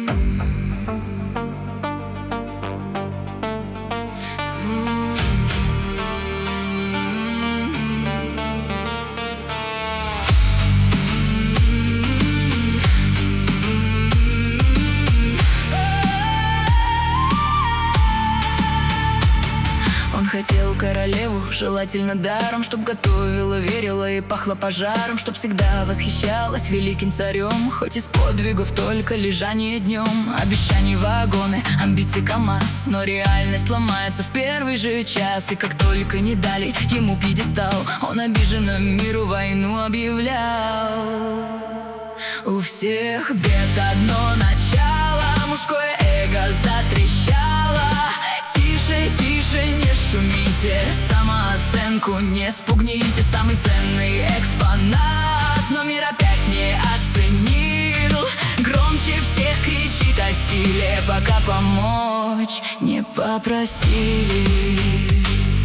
Хотел королеву, желательно даром, чтоб готовила, верила и пахла пожаром, чтоб всегда восхищалась великим царем. Хоть из подвигов только лежание днем, обещаний вагоны, амбиций КамАЗ. Но реальность ломается в первый же час, и как только не дали ему пьедестал, он обиженно миру войну объявлял. У всех бед одно начало, мужское эго затрещало. Тише, тише, не шумите, самооценку не спугните. Самый ценный экспонат, но мир опять не оценил. Громче всех кричит о силе, пока помочь не попросили.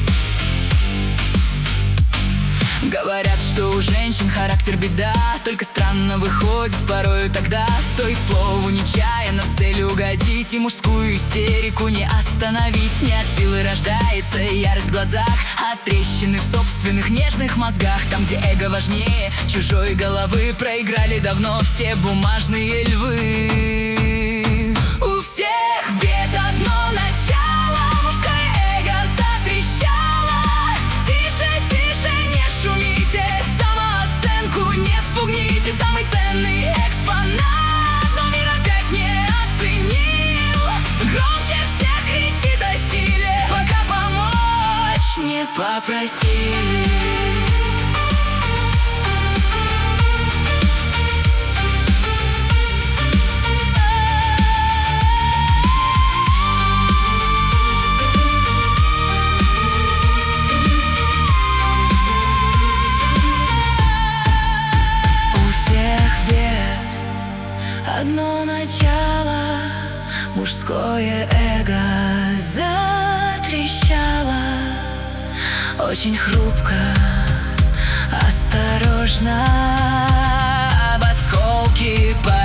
Говорят, что у женщин характер беда, только странно выходит порою тогда. Стоит слову нечаянно в цель угодить, и мужскую истерику не остановить. Не от силы рождается ярость в глазах, а трещины в собственных нежных мозгах. Там, где эго важнее чужой головы, проиграли давно все бумажные львы. У всех бед одно начало, мужское эго затрещало. Тише, тише, не шумите, самооценку не спугните. Самый ценный экспонат, но мир опять не оценил. Громче всех кричит о силе, пока помочь не попросили. Одно начало, мужское эго затрещало. Очень хрупко, осторожно, об осколки